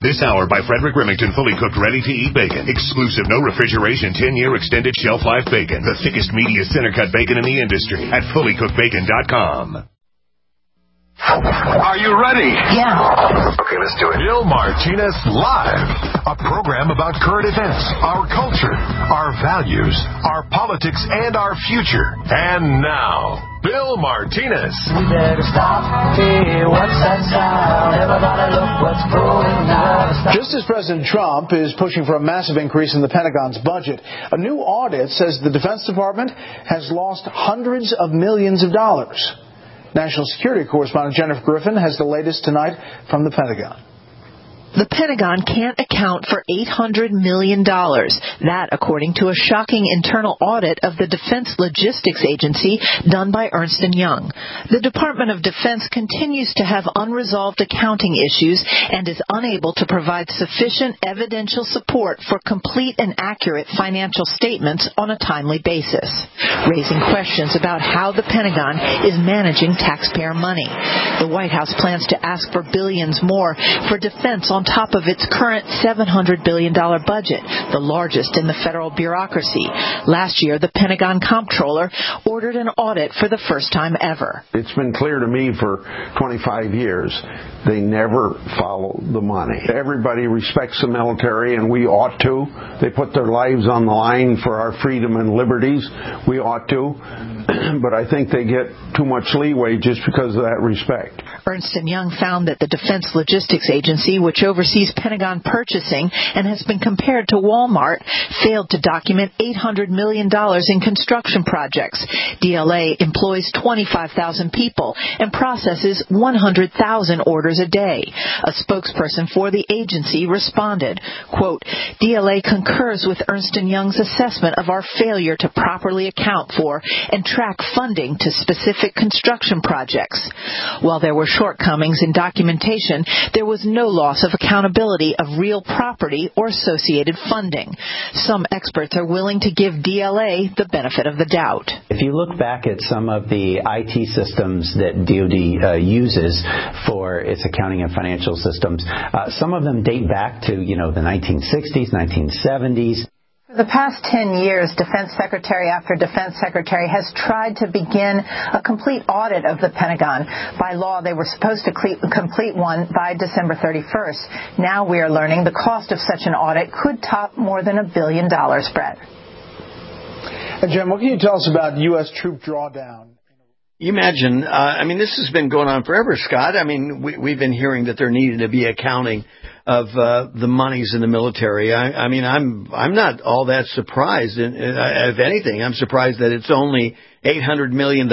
This hour by Frederick Remington, fully cooked, ready-to-eat bacon. Exclusive, no refrigeration, 10-year extended shelf life bacon. The thickest, meatiest center-cut bacon in the industry at fullycookedbacon.com. Are you ready? Yeah. Okay, let's do it. Bill Martinez Live, a program about current events, our culture, our values, our politics, and our future. And now, Bill Martinez. We better stop. Hey, what's that sound? Everybody look what's going on. Just as President Trump is pushing for a massive increase in the Pentagon's budget, a new audit says the Defense Department has lost hundreds of millions of dollars. National Security Correspondent Jennifer Griffin has the latest tonight from the Pentagon. The Pentagon can't account for $800 million. That, according to a shocking internal audit of the Defense Logistics Agency done by Ernst & Young. The Department of Defense continues to have unresolved accounting issues and is unable to provide sufficient evidential support for complete and accurate financial statements on a timely basis, raising questions about how the Pentagon is managing taxpayer money. The White House plans to ask for billions more for defense on top of its current $700 billion budget, the largest in the federal bureaucracy. Last year, the Pentagon comptroller ordered an audit for the first time ever. It's been clear to me for 25 years, they never follow the money. Everybody respects the military, and we ought to. They put their lives on the line for our freedom and liberties. We ought to. But I think they get too much leeway just because of that respect. Ernst & Young found that the Defense Logistics Agency, which oversees Pentagon purchasing and has been compared to Walmart, failed to document $800 million in construction projects. DLA employs 25,000 people and processes 100,000 orders a day. A spokesperson for the agency responded, quote, DLA concurs with Ernst & Young's assessment of our failure to properly account for and track funding to specific construction projects. While there were shortcomings in documentation, there was no loss of accountability of real property or associated funding. Some experts are willing to give DLA the benefit of the doubt. If you look back at some of the IT systems that DoD uses for its accounting and financial systems, some of them date back to, the 1960s, 1970s. For the past 10 years, Defense Secretary after Defense Secretary has tried to begin a complete audit of the Pentagon. By law, they were supposed to complete one by December 31st. Now we are learning the cost of such an audit could top more than $1 billion, Brett. And Jim, what can you tell us about U.S. troop drawdown? You imagine, this has been going on forever, Scott. We've been hearing that there needed to be accounting of the monies in the military. I'm not all that surprised. If anything, I'm surprised that it's only $800 million.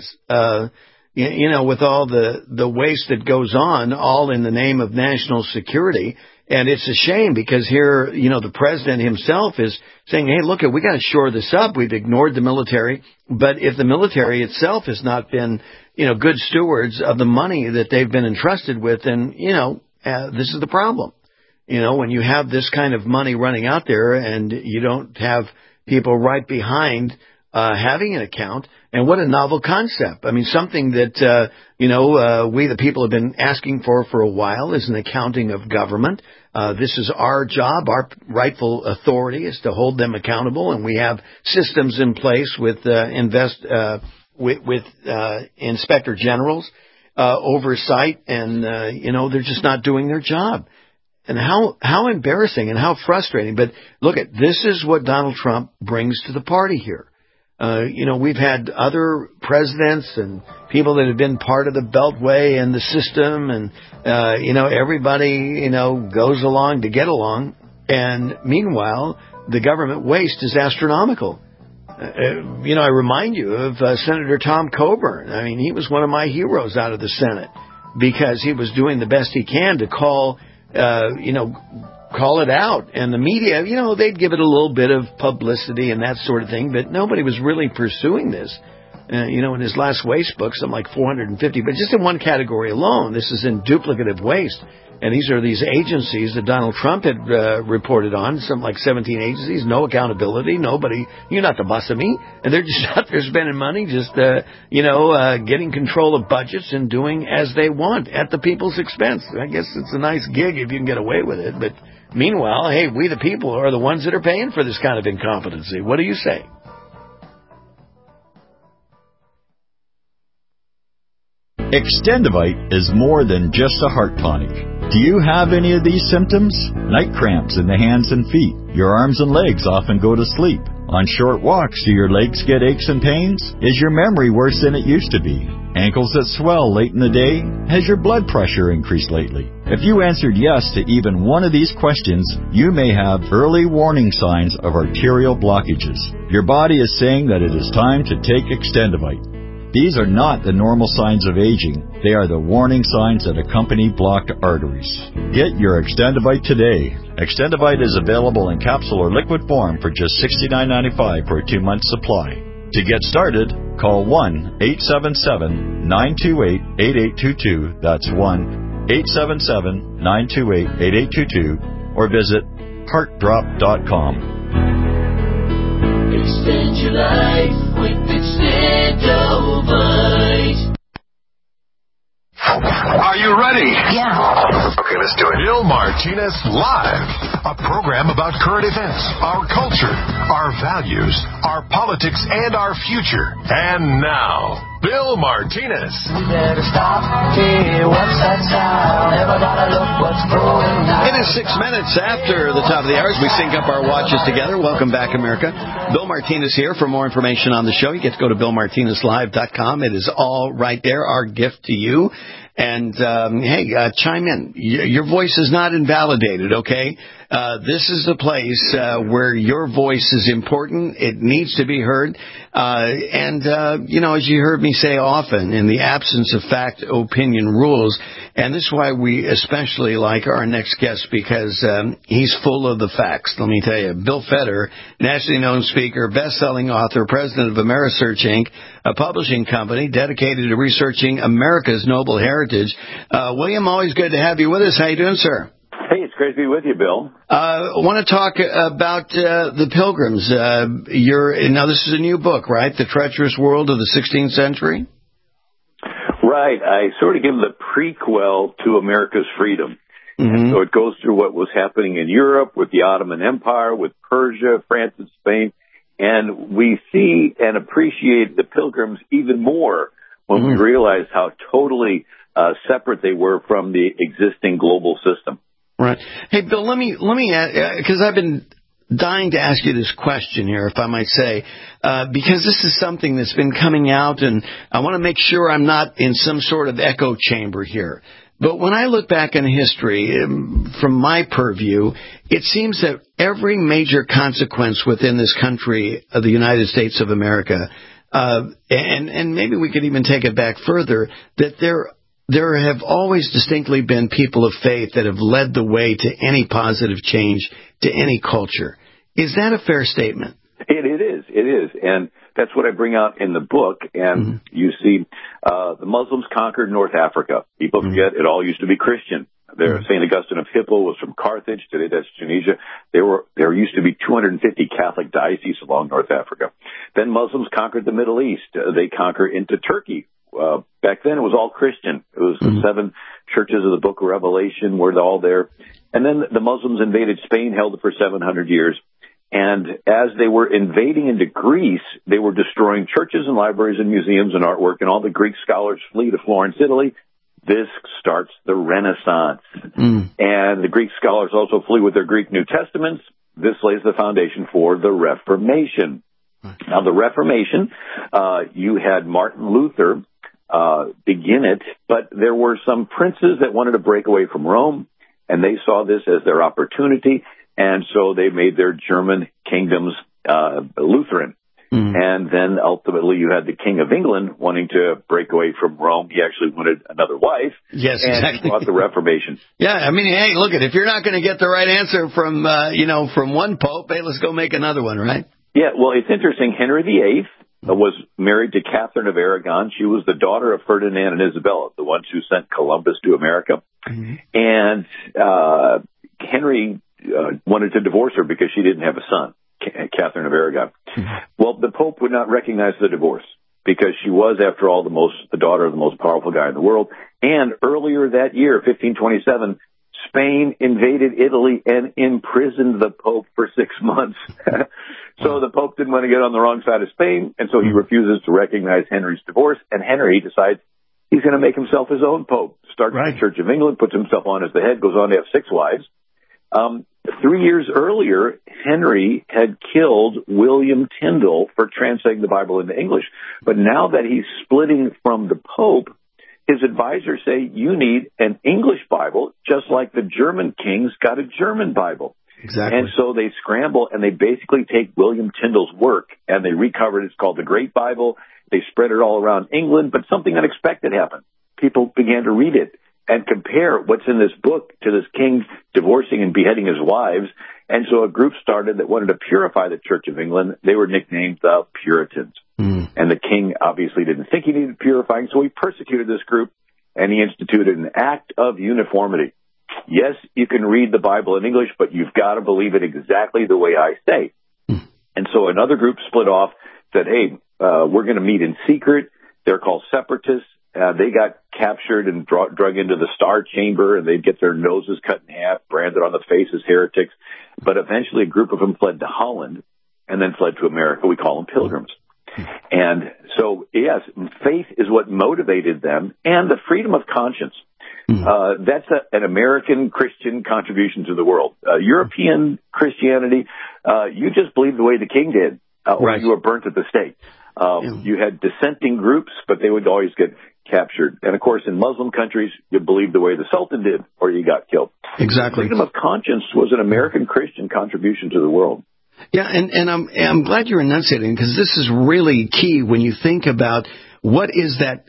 With all the waste that goes on, all in the name of national security. And it's a shame because here, the president himself is saying, hey, look, we got to shore this up. We've ignored the military. But if the military itself has not been, good stewards of the money that they've been entrusted with, then, this is the problem. When you have this kind of money running out there and you don't have people right behind having an account. And what a novel concept. Something that, we the people have been asking for a while is an accounting of government. This is our job. Our rightful authority is to hold them accountable. And we have systems in place with inspector generals, oversight. And, they're just not doing their job. And how embarrassing and how frustrating. But look, this is what Donald Trump brings to the party here. We've had other presidents and people that have been part of the Beltway and the system, and everybody goes along to get along, and meanwhile the government waste is astronomical. I remind you of Senator Tom Coburn. He was one of my heroes out of the Senate because he was doing the best he can to call it out. And the media, they'd give it a little bit of publicity and that sort of thing, but nobody was really pursuing this. In his last waste book, something like 450, but just in one category alone, this is in duplicative waste. And these are these agencies that Donald Trump had reported on, something like 17 agencies, no accountability, nobody, you're not the boss of me. And they're just out there spending money, just, getting control of budgets and doing as they want at the people's expense. I guess it's a nice gig if you can get away with it. But meanwhile, hey, we the people are the ones that are paying for this kind of incompetency. What do you say? Extendivite is more than just a heart tonic. Do you have any of these symptoms? Night cramps in the hands and feet. Your arms and legs often go to sleep. On short walks, do your legs get aches and pains? Is your memory worse than it used to be? Ankles that swell late in the day? Has your blood pressure increased lately? If you answered yes to even one of these questions, you may have early warning signs of arterial blockages. Your body is saying that it is time to take Extendivite. These are not the normal signs of aging. They are the warning signs that accompany blocked arteries. Get your Extendivite today. Extendivite is available in capsule or liquid form for just $69.95 for a 2-month supply. To get started, call 1-877-928-8822. That's 1-877-928-8822. Or visit heartdrop.com. Extend your life with Extendivite. Are you ready? Yeah. Okay, let's do it. Bill Martinez Live, a program about current events, our culture, our values, our politics, and our future. And now, Bill Martinez. We better stop. Hey, what's that sound? Everybody look what's going on. It is 6 minutes after the top of the hour as we sync up our watches together. Welcome back, America. Bill Martinez here. For more information on the show, you get to go to BillMartinezLive.com. It is all right there, our gift to you. And, chime in. Your voice is not invalidated, okay? This is the place where your voice is important. It needs to be heard. As you heard me say often, in the absence of fact, opinion rules. And this is why we especially like our next guest, because he's full of the facts. Let me tell you, Bill Feder, nationally known speaker, best-selling author, president of Amerisearch, Inc., a publishing company dedicated to researching America's noble heritage. William, always good to have you with us. How you doing, sir? Hey, it's great to be with you, Bill. I want to talk about the Pilgrims. Now, this is a new book, right? The Treacherous World of the 16th Century? Right. I sort of give the prequel to America's freedom. Mm-hmm. So it goes through what was happening in Europe with the Ottoman Empire, with Persia, France, and Spain. And we see and appreciate the Pilgrims even more when we realize how totally separate they were from the existing global system. Right. Hey, Bill, let me because I've been dying to ask you this question here, if I might say, because this is something that's been coming out, and I want to make sure I'm not in some sort of echo chamber here. But when I look back in history, from my purview, it seems that every major consequence within this country of the United States of America, and maybe we could even take it back further, that there have always distinctly been people of faith that have led the way to any positive change, to any culture. Is that a fair statement? It is. And that's what I bring out in the book. And you see, the Muslims conquered North Africa. People forget it all used to be Christian. St. Augustine of Hippo was from Carthage. Today that's Tunisia. There used to be 250 Catholic dioceses along North Africa. Then Muslims conquered the Middle East. They conquered into Turkey. Back then it was all Christian. It was the 7 churches of the Book of Revelation were all there. And then the Muslims invaded Spain, held it for 700 years. And as they were invading into Greece, they were destroying churches and libraries and museums and artwork, and all the Greek scholars flee to Florence, Italy. This starts the Renaissance. And the Greek scholars also flee with their Greek New Testaments. This lays the foundation for the Reformation. Now, the Reformation, you had Martin Luther begin it, but there were some princes that wanted to break away from Rome, and they saw this as their opportunity, and so they made their German kingdoms Lutheran. And then ultimately you had the King of England wanting to break away from Rome. He actually wanted another wife. Yes, and exactly. brought the Reformation. Yeah, I mean, hey, look, if you're not going to get the right answer from one pope, hey, let's go make another one, right? Yeah, well, it's interesting. Henry VIII, was married to Catherine of Aragon. She was the daughter of Ferdinand and Isabella, the ones who sent Columbus to America. And Henry wanted to divorce her because she didn't have a son, Catherine of Aragon. Well, the Pope would not recognize the divorce because she was, after all, the daughter of the most powerful guy in the world. And earlier that year, 1527, Spain invaded Italy and imprisoned the Pope for 6 months. So the Pope didn't want to get on the wrong side of Spain, and so he refuses to recognize Henry's divorce, and Henry decides he's going to make himself his own Pope. Starts the Church of England, puts himself on as the head, goes on to have 6 wives. 3 years earlier, Henry had killed William Tyndale for translating the Bible into English. But now that he's splitting from the Pope, his advisors say, you need an English Bible, just like the German kings got a German Bible. Exactly. And so they scramble, and they basically take William Tyndale's work, and they recover it. It's called the Great Bible. They spread it all around England, but something unexpected happened. People began to read it and compare what's in this book to this king divorcing and beheading his wives. And so a group started that wanted to purify the Church of England. They were nicknamed the Puritans. And the king obviously didn't think he needed purifying, so he persecuted this group, and he instituted an act of uniformity. Yes, you can read the Bible in English, but you've got to believe it exactly the way I say. And so another group split off, said, hey, we're going to meet in secret. They're called separatists. They got captured and drug into the Star Chamber, and they'd get their noses cut in half, branded on the face as heretics. But eventually a group of them fled to Holland and then fled to America. We call them pilgrims. And so, yes, faith is what motivated them, and the freedom of conscience. That's an American Christian contribution to the world. European Christianity, you just believe the way the king did, or you were burnt at the stake. You had dissenting groups, but they would always get captured. And, of course, in Muslim countries, you believed the way the Sultan did, or you got killed. Exactly. Freedom of conscience was an American Christian contribution to the world. Yeah, and I'm glad you're enunciating, because this is really key when you think about what is that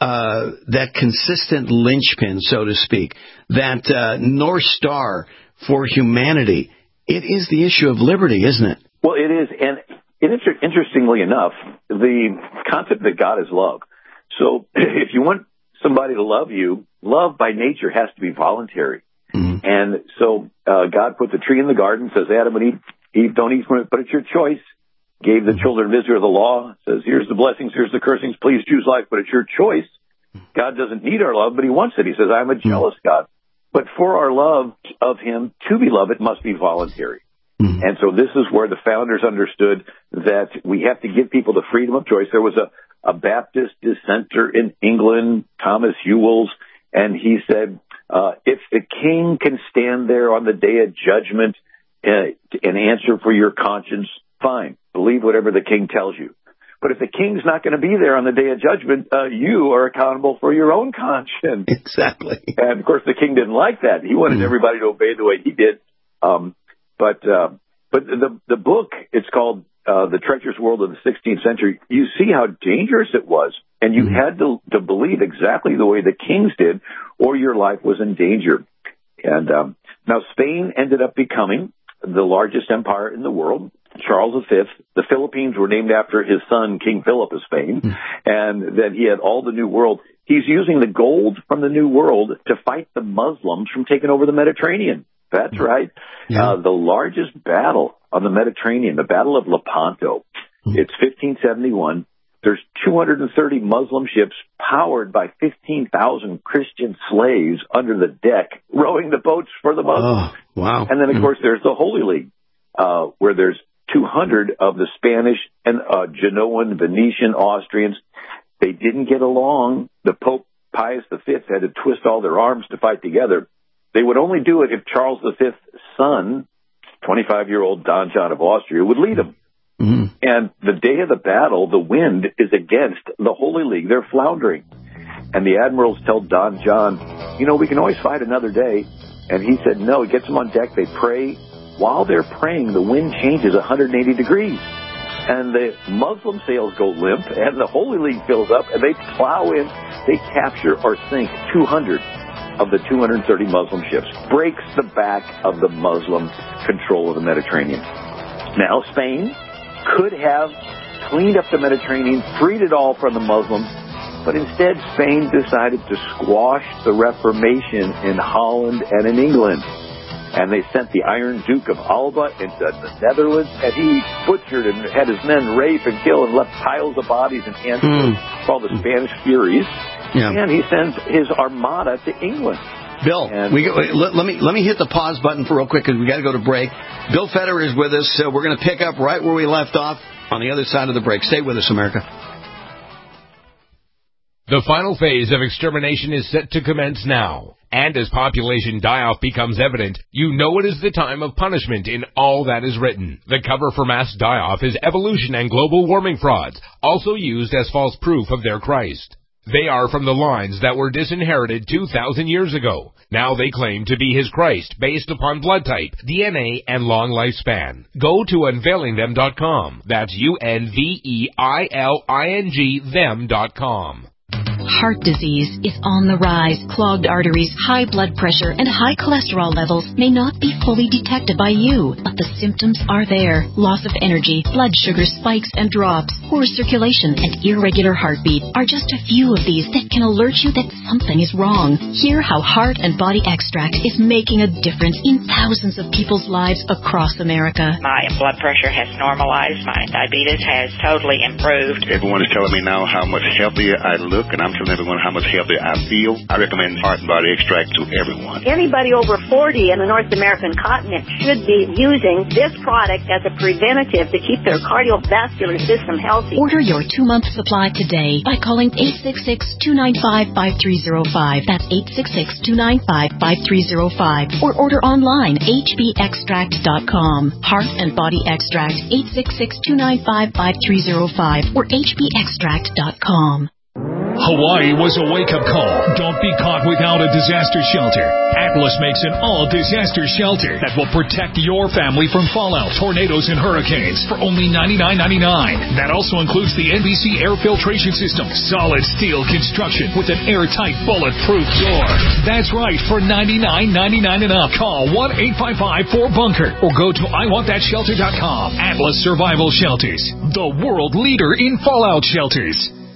consistent linchpin, so to speak, that North Star for humanity. It is the issue of liberty, isn't it? Well, it is, and interestingly enough, the concept that God is love. So if you want somebody to love you, love by nature has to be voluntary. And so God put the tree in the garden, says Adam and Eve, don't eat from it, but it's your choice. Gave the children of Israel the law, says here's the blessings, here's the cursings, please choose life, but it's your choice. God doesn't need our love, but he wants it. He says, I'm a jealous God. But for our love of him to be loved, it must be voluntary. And so this is where the founders understood that we have to give people the freedom of choice. There was a Baptist dissenter in England, Thomas Hewells, and he said, if the king can stand there on the day of judgment and answer for your conscience, fine. Believe whatever the king tells you. But if the king's not going to be there on the day of judgment, you are accountable for your own conscience. Exactly. And, of course, the king didn't like that. He wanted everybody to obey the way he did. But the book, it's called The Treacherous World of the 16th Century. You see how dangerous it was. And you had to believe exactly the way the kings did, or your life was in danger. And now Spain ended up becoming the largest empire in the world. Charles V. The Philippines were named after his son, King Philip of Spain. And then he had all the New World. He's using the gold from the New World to fight the Muslims from taking over the Mediterranean. That's right. The largest battle on the Mediterranean, the Battle of Lepanto. It's 1571. There's 230 Muslim ships powered by 15,000 Christian slaves under the deck, rowing the boats for the Muslims. Oh, wow. And then, of course, there's the Holy League, where there's 200 of the Spanish and Genoan, Venetian, Austrians. They didn't get along. The Pope Pius V had to twist all their arms to fight together. They would only do it if Charles V's son, 25-year-old Don John of Austria, would lead them. And the day of the battle, the wind is against the Holy League. They're floundering. And the admirals tell Don John, we can always fight another day. And he said, no. He gets them on deck. They pray. While they're praying, the wind changes 180 degrees. And the Muslim sails go limp, and the Holy League fills up, and they plow in. They capture or sink 200 of the 230 Muslim ships. Breaks the back of the Muslim control of the Mediterranean. Now, Spain could have cleaned up the Mediterranean, freed it all from the Muslims. But instead, Spain decided to squash the Reformation in Holland and in England. And they sent the Iron Duke of Alba into the Netherlands, and he butchered and had his men rape and kill and left piles of bodies in Antwerp called the Spanish Furies. Yeah. And he sends his armada to England. Bill, let me hit the pause button for real quick because we got to go to break. Bill Federer is with us. We're going to pick up right where we left off on the other side of the break. Stay with us, America. The final phase of extermination is set to commence now. And as population die-off becomes evident, you know it is the time of punishment in all that is written. The cover for mass die-off is evolution and global warming frauds, also used as false proof of their Christ. They are from the lines that were disinherited 2,000 years ago. Now they claim to be his Christ based upon blood type, DNA, and long lifespan. Go to unveilingthem.com. That's UNVEILING them.com. Heart disease is on the rise. Clogged arteries, high blood pressure, and high cholesterol levels may not be fully detected by you, but the symptoms are there. Loss of energy, blood sugar spikes and drops, poor circulation, and irregular heartbeat are just a few of these that can alert you that something is wrong. Hear how Heart and Body Extract is making a difference in thousands of people's lives across America. My blood pressure has normalized. My diabetes has totally improved. Everyone is telling me now how much healthier I look, and I'm telling everyone how much healthier I feel. I recommend Heart and Body Extract to everyone. Anybody over 40 in the North American continent should be using this product as a preventative to keep their cardiovascular system healthy. Order your 2-month supply today by calling 866-295-5305. That's 866-295-5305. Or order online, hbextract.com. Heart and Body Extract, 866-295-5305 or hbextract.com. Hawaii was a wake-up call. Don't be caught without a disaster shelter. Atlas makes an all-disaster shelter that will protect your family from fallout, tornadoes, and hurricanes for only $99.99. That also includes the NBC air filtration system, solid steel construction with an airtight, bulletproof door. That's right, for $99.99 and up. Call 1-855-4BUNKER or go to iwantthatshelter.com. Atlas Survival Shelters, the world leader in fallout shelters.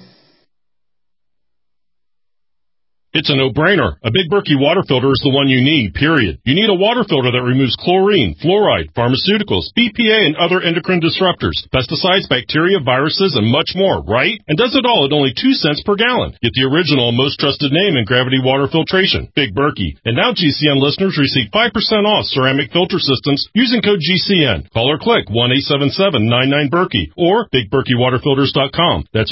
It's a no-brainer. A Big Berkey water filter is the one you need, period. You need a water filter that removes chlorine, fluoride, pharmaceuticals, BPA, and other endocrine disruptors, pesticides, bacteria, viruses, and much more, right? And does it all at only 2 cents per gallon. Get the original and most trusted name in gravity water filtration, Big Berkey. And now GCN listeners receive 5% off ceramic filter systems using code GCN. Call or click 1-877-99-BERKEY or BigBerkeyWaterFilters.com. That's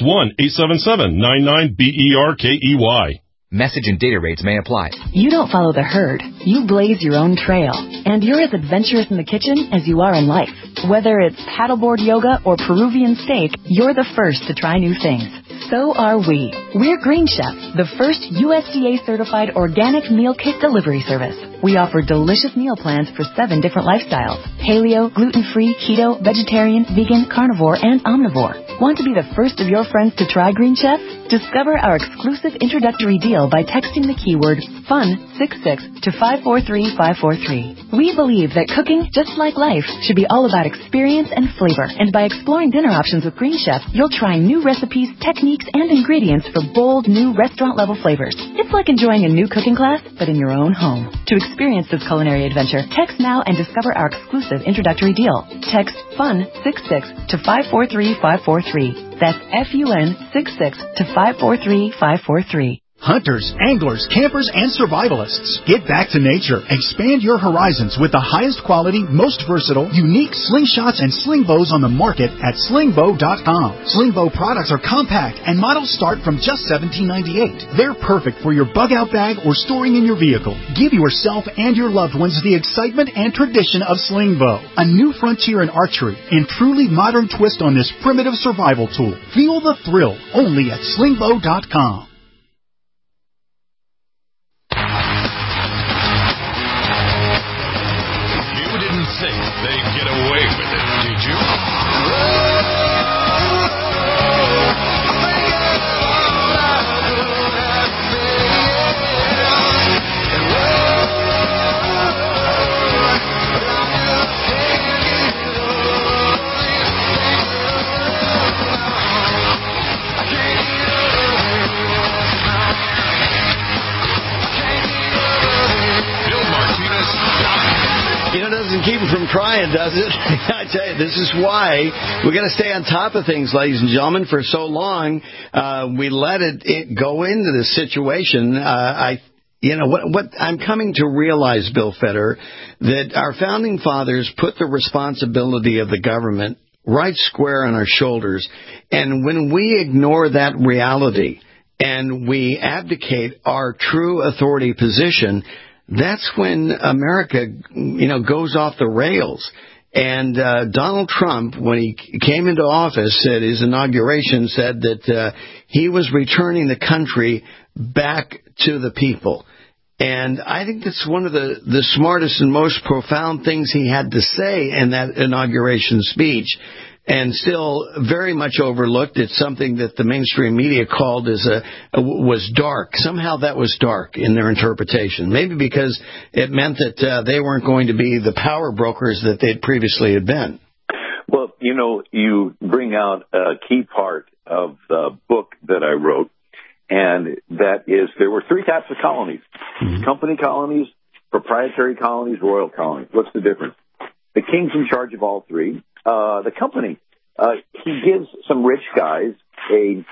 1-877-99-BERKEY. Message and data rates may apply. You don't follow the herd. You blaze your own trail. And you're as adventurous in the kitchen as you are in life. Whether it's paddleboard yoga or Peruvian steak, you're the first to try new things. So are we. We're Green Chef, the first USDA-certified organic meal kit delivery service. We offer delicious meal plans for 7 different lifestyles: paleo, gluten-free, keto, vegetarian, vegan, carnivore, and omnivore. Want to be the first of your friends to try Green Chef? Discover our exclusive introductory deal by texting the keyword FUN66 to 543-543. We believe that cooking, just like life, should be all about experience and flavor. And by exploring dinner options with Green Chef, you'll try new recipes, techniques, and ingredients for bold, new restaurant-level flavors. It's like enjoying a new cooking class, but in your own home. To experience this culinary adventure, text now and discover our exclusive introductory deal. Text FUN66 to 543-543. That's FUN66 to 543-543. Hunters, anglers, campers, and survivalists. Get back to nature. Expand your horizons with the highest quality, most versatile, unique slingshots and sling bows on the market at slingbow.com. Slingbow products are compact and models start from just $17.98. They're perfect for your bug-out bag or storing in your vehicle. Give yourself and your loved ones the excitement and tradition of Slingbow, a new frontier in archery and truly modern twist on this primitive survival tool. Feel the thrill only at slingbow.com. Think they'd get away with it, did you? doesn't keep them from trying, does it? I tell you, this is why we got to stay on top of things, ladies and gentlemen. For so long, we let it go into this situation. What I'm coming to realize, Bill Federer, that our founding fathers put the responsibility of the government right square on our shoulders. And when we ignore that reality and we abdicate our true authority position, that's when America, goes off the rails. And Donald Trump, when he came into office at his inauguration, said that he was returning the country back to the people. And I think that's one of the smartest and most profound things he had to say in that inauguration speech, and still very much overlooked. It's something that the mainstream media called was dark. Somehow that was dark in their interpretation. Maybe because it meant that they weren't going to be the power brokers that they'd previously had been. Well, you bring out a key part of the book that I wrote, and that is there were three types of colonies: company colonies, proprietary colonies, royal colonies. What's the difference? The king's in charge of all three. The company, he gives some rich guys a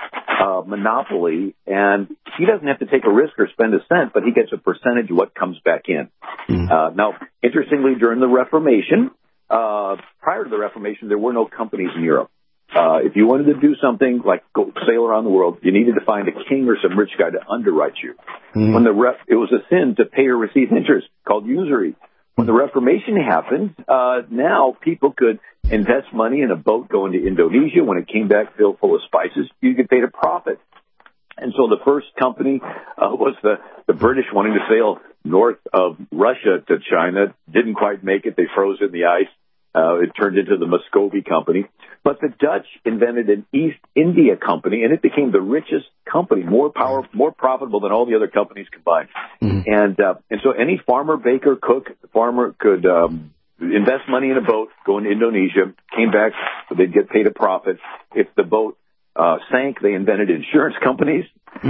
monopoly, and he doesn't have to take a risk or spend a cent, but he gets a percentage of what comes back in. Now, interestingly, during the Reformation, prior to the Reformation, there were no companies in Europe. If you wanted to do something like go sail around the world, you needed to find a king or some rich guy to underwrite you. When it was a sin to pay or receive interest, called usury. When the Reformation happened, now people could invest money in a boat going to Indonesia. When it came back filled full of spices, you could pay a profit. And so the first company was the British wanting to sail north of Russia to China. Didn't quite make it. They froze in the ice. It turned into the Muscovy Company. But the Dutch invented an East India Company, and it became the richest company, more profitable than all the other companies combined. And so any farmer, baker, cook, farmer could invest money in a boat, go into Indonesia, came back, so they'd get paid a profit. If the boat sank, they invented insurance companies.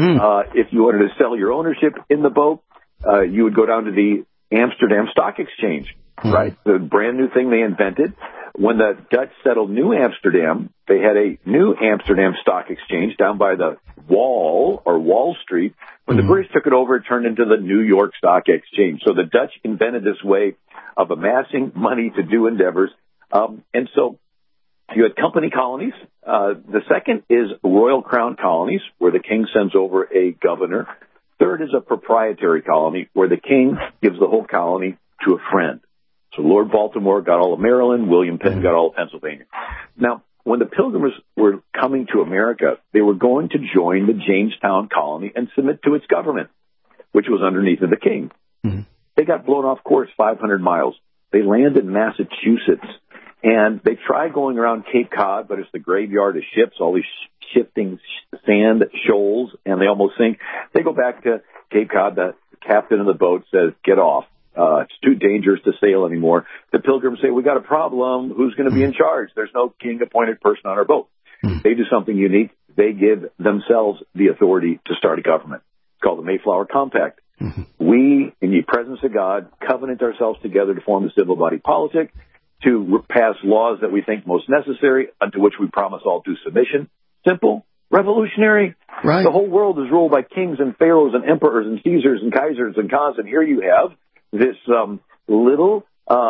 If you wanted to sell your ownership in the boat, you would go down to the Amsterdam Stock Exchange. Right, the brand new thing they invented. When the Dutch settled New Amsterdam, they had a new Amsterdam Stock Exchange down by the Wall or Wall Street. When the British took it over, it turned into the New York Stock Exchange. So the Dutch invented this way of amassing money to do endeavors. And so you had company colonies. The second is royal crown colonies, where the king sends over a governor. Third is a proprietary colony, where the king gives the whole colony to a friend. So Lord Baltimore got all of Maryland, William Penn got all of Pennsylvania. Now, when the Pilgrims were coming to America, they were going to join the Jamestown colony and submit to its government, which was underneath of the king. They got blown off course 500 miles. They landed in Massachusetts, and they tried going around Cape Cod, but it's the graveyard of ships, all these shifting sand shoals, and they almost sink. They go back to Cape Cod. The captain of the boat says, "Get off. It's too dangerous to sail anymore." The Pilgrims say, "We got a problem. Who's going to be in charge? There's no king-appointed person on our boat." They do something unique. They give themselves the authority to start a government. It's called the Mayflower Compact. We, in the presence of God, covenant ourselves together to form a civil body politic, to pass laws that we think most necessary, unto which we promise all due submission. Simple, revolutionary. Right. The whole world is ruled by kings and pharaohs and emperors and Caesars and Kaisers and Khans, and here you have this little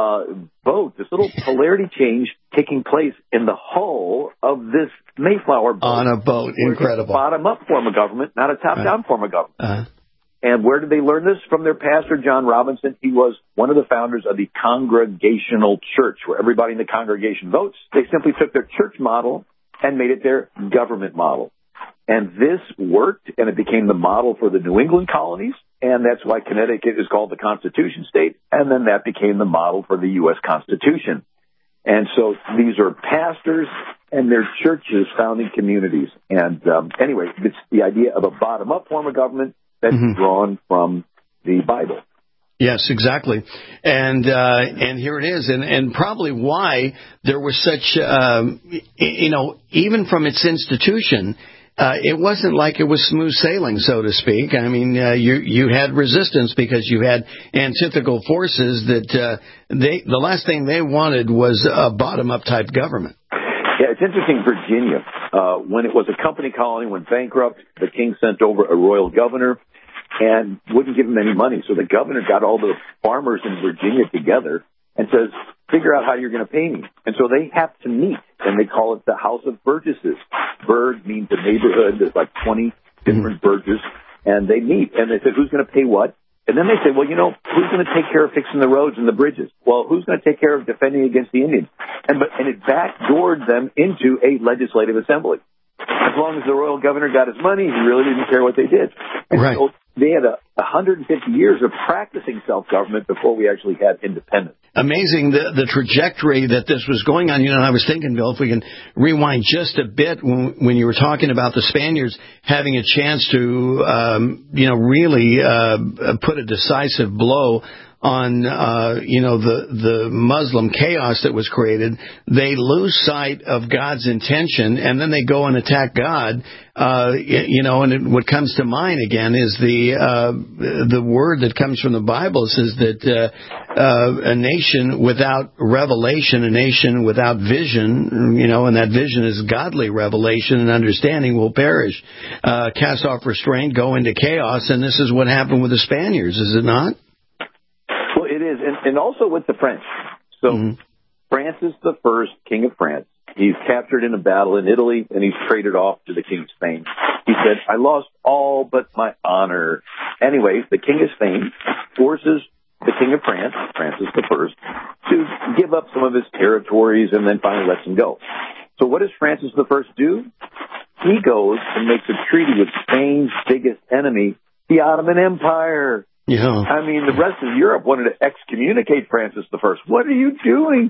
boat, this little polarity change taking place in the hull of this Mayflower boat. On a boat. Incredible. It's a bottom-up form of government, not a top-down form of government. And where did they learn this? From their pastor, John Robinson. He was one of the founders of the Congregational Church, where everybody in the congregation votes. They simply took their church model and made it their government model. And this worked, and it became the model for the New England colonies. And that's why Connecticut is called the Constitution State. And then that became the model for the U.S. Constitution. And so these are pastors and their churches founding communities. And anyway, it's the idea of a bottom-up form of government that's drawn from the Bible. Yes, exactly. And here it is. And probably why there was such, even from its institution, it wasn't like it was smooth sailing, so to speak. I mean, you had resistance because you had antithetical forces that the last thing they wanted was a bottom-up type government. Yeah, it's interesting. Virginia, when it was a company colony, went bankrupt, the king sent over a royal governor and wouldn't give him any money. So the governor got all the farmers in Virginia together and says, figure out how you're going to pay me. And so they have to meet, and they call it the House of Burgesses. Burg means a neighborhood. There's like 20 different burges, and they meet, and they say, who's going to pay what? And then they say, well, who's going to take care of fixing the roads and the bridges? Well, who's going to take care of defending against the Indians? And it backdoored them into a legislative assembly. As long as the royal governor got his money, he really didn't care what they did. And right. So they had 150 years of practicing self-government before we actually had independence. Amazing the trajectory that this was going on. I was thinking, Bill, if we can rewind just a bit when you were talking about the Spaniards having a chance to, really put a decisive blow on, the Muslim chaos that was created. They lose sight of God's intention, and then they go and attack God. And what comes to mind again is the word that comes from the Bible says that a nation without revelation, a nation without vision, and that vision is godly revelation and understanding, will perish. Cast off restraint, go into chaos, and this is what happened with the Spaniards, is it not? Well, it is, and also with the French. So Francis I, King of France, he's captured in a battle in Italy, and he's traded off to the King of Spain. He said, I lost all but my honor. Anyway, the King of Spain forces the King of France, Francis I, to give up some of his territories and then finally lets him go. So what does Francis I do? He goes and makes a treaty with Spain's biggest enemy, the Ottoman Empire. Yeah. I mean, the rest of Europe wanted to excommunicate Francis I. What are you doing?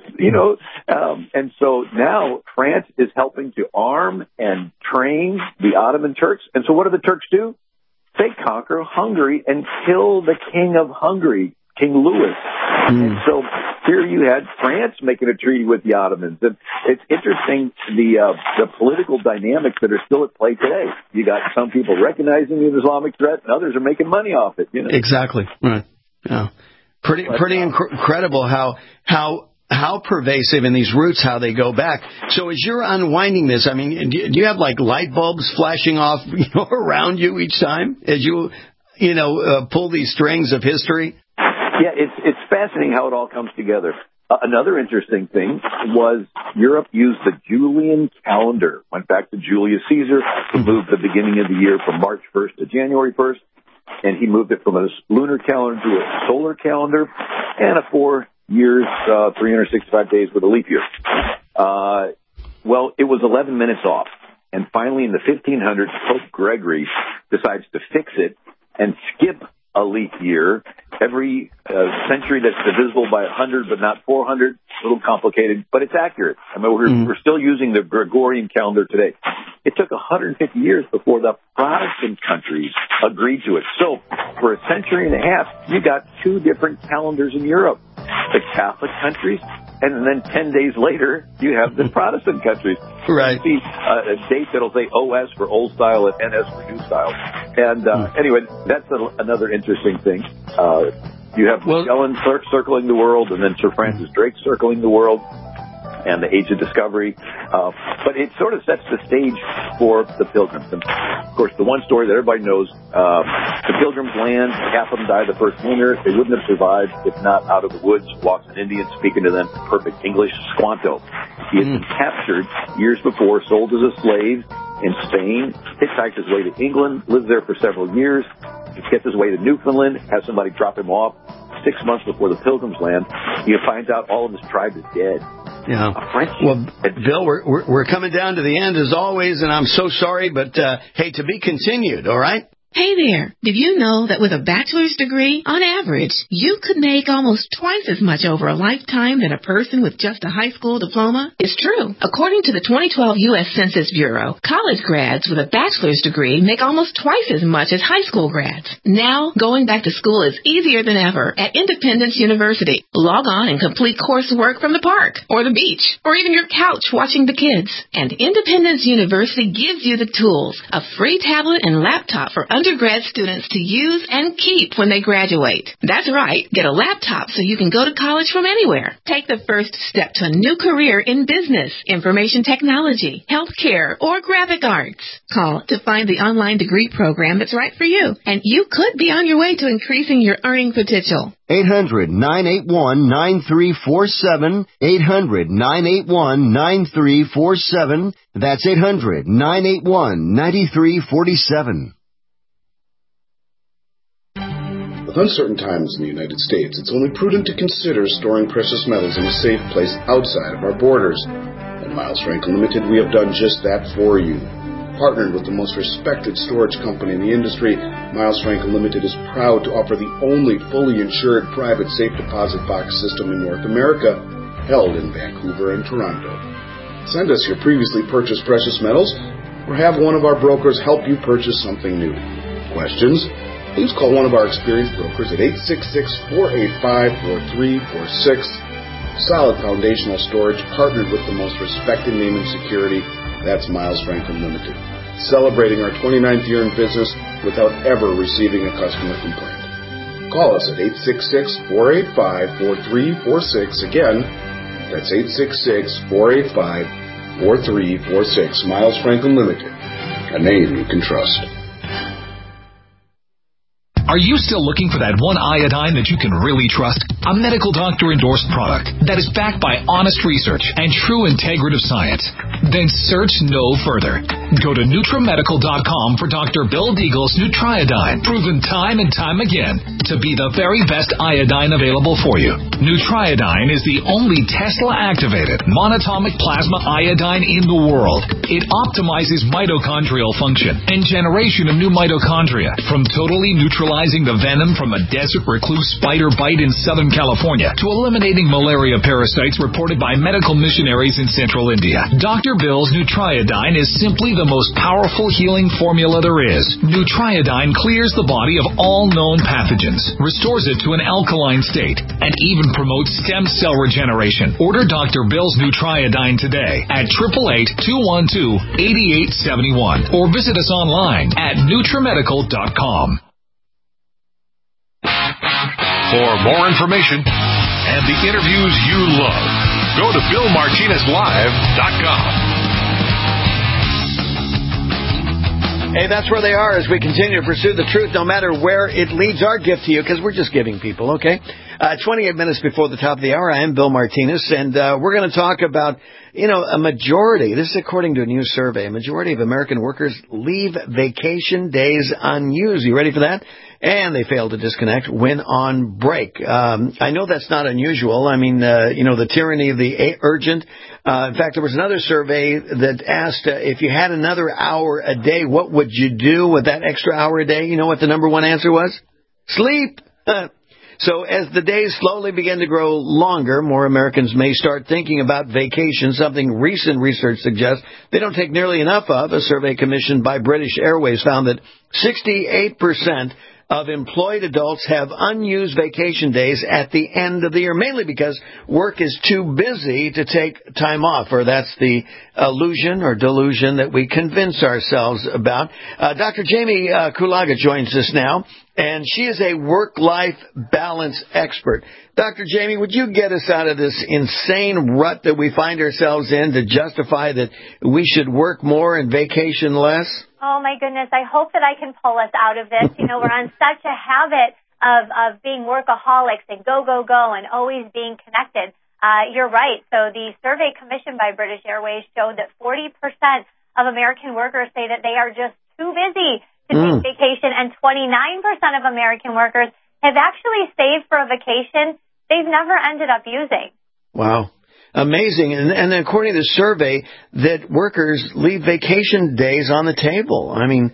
And so now France is helping to arm and train the Ottoman Turks. And so what do the Turks do? They conquer Hungary and kill the king of Hungary, King Louis. And so here you had France making a treaty with the Ottomans. And it's interesting, the political dynamics that are still at play today. You got some people recognizing the Islamic threat, and others are making money off it. Exactly. Right. Yeah. Pretty incredible how pervasive in these roots, how they go back. So as you're unwinding this, I mean, do you have like light bulbs flashing off, around you each time as you, pull these strings of history? Yeah, it's fascinating how it all comes together. Another interesting thing was Europe used the Julian calendar. Went back to Julius Caesar, who moved the beginning of the year from March 1st to January 1st, and he moved it from a lunar calendar to a solar calendar, and a 4 years, 365 days with a leap year. Well, it was 11 minutes off, and finally in the 1500s, Pope Gregory decides to fix it and skip a leap year every century that's divisible by 100 but not 400. A little complicated, but it's accurate. I mean, we're still using the Gregorian calendar today. It took 150 years before the Protestant countries agreed to it. So for a century and a half, you got two different calendars in Europe. The Catholic countries, and then 10 days later, you have the Protestant countries. Right. You see a date that'll say OS for old style and NS for new style. And anyway, that's another interesting thing. You have Magellan circling the world, and then Sir Francis Drake circling the world, and the Age of Discovery. But it sort of sets the stage for the Pilgrims. And, of course, the one story that everybody knows, the Pilgrims land, half of them die the first winter. They wouldn't have survived if not out of the woods walks an Indian speaking to them perfect English, Squanto. He had been captured years before, sold as a slave in Spain, hitchhiked his way to England, lived there for several years, gets his way to Newfoundland, has somebody drop him off. 6 months before the Pilgrims land, he finds out all of his tribe is dead. Yeah. Well, Bill, we're coming down to the end as always, and I'm so sorry, but hey, to be continued. All right. Hey there, did you know that with a bachelor's degree, on average, you could make almost twice as much over a lifetime than a person with just a high school diploma? It's true. According to the 2012 U.S. Census Bureau, college grads with a bachelor's degree make almost twice as much as high school grads. Now, going back to school is easier than ever at Independence University. Log on and complete coursework from the park, or the beach, or even your couch watching the kids. And Independence University gives you the tools, a free tablet and laptop for undergrad students to use and keep when they graduate. That's right, get a laptop so you can go to college from anywhere. Take the first step to a new career in business, information technology, healthcare, or graphic arts. Call to find the online degree program that's right for you, and you could be on your way to increasing your earning potential. 800-981-9347, 800-981-9347. That's 800-981-9347. With uncertain times in the United States, it's only prudent to consider storing precious metals in a safe place outside of our borders. At Miles Franklin Limited, we have done just that for you. Partnered with the most respected storage company in the industry, Miles Franklin Limited is proud to offer the only fully insured private safe deposit box system in North America, held in Vancouver and Toronto. Send us your previously purchased precious metals, or have one of our brokers help you purchase something new. Questions? Please call one of our experienced brokers at 866-485-4346. Solid foundational storage partnered with the most respected name in security. That's Miles Franklin Limited. Celebrating our 29th year in business without ever receiving a customer complaint. Call us at 866-485-4346. Again, that's 866-485-4346. Miles Franklin Limited. A name you can trust. Are you still looking for that one iodine that you can really trust? A medical doctor endorsed product that is backed by honest research and true integrative science? Then search no further. Go to NutriMedical.com for Dr. Bill Deagle's Nutriodine, proven time and time again to be the very best iodine available for you. Nutriodine is the only Tesla-activated monatomic plasma iodine in the world. It optimizes mitochondrial function and generation of new mitochondria, from totally neutralizing the venom from a desert recluse spider bite in Southern California to eliminating malaria parasites reported by medical missionaries in central India. Dr. Bill's Nutriodine is simply the most powerful healing formula there is. Nutriodine clears the body of all known pathogens, restores it to an alkaline state, and even promotes stem cell regeneration. Order Dr. Bill's Nutriodine today at 888-212-8871 or visit us online at NutriMedical.com. For more information and the interviews you love, go to BillMartinezLive.com. Hey, that's where they are as we continue to pursue the truth, no matter where it leads. Our gift to you, because we're just giving people, okay? 28 minutes before the top of the hour, I am Bill Martinez, and we're going to talk about, a majority, this is according to a new survey, a majority of American workers leave vacation days unused. You ready for that? And they fail to disconnect when on break. I know that's not unusual. I mean, the tyranny of the urgent. In fact, there was another survey that asked if you had another hour a day, what would you do with that extra hour a day? You know what the number one answer was? Sleep. So as the days slowly begin to grow longer, more Americans may start thinking about vacation, something recent research suggests they don't take nearly enough of. A survey commissioned by British Airways found that 68% of employed adults have unused vacation days at the end of the year, mainly because work is too busy to take time off, or that's the illusion or delusion that we convince ourselves about. Dr. Jamie Kulaga joins us now, and she is a work-life balance expert. Dr. Jamie, would you get us out of this insane rut that we find ourselves in to justify that we should work more and vacation less? Oh, my goodness. I hope that I can pull us out of this. We're on such a habit of being workaholics and go, and always being connected. You're right. So the survey commissioned by British Airways showed that 40% of American workers say that they are just too busy to take vacation, and 29% of American workers have actually saved for a vacation they've never ended up using. Wow. Amazing. And according to the survey, that workers leave vacation days on the table. I mean,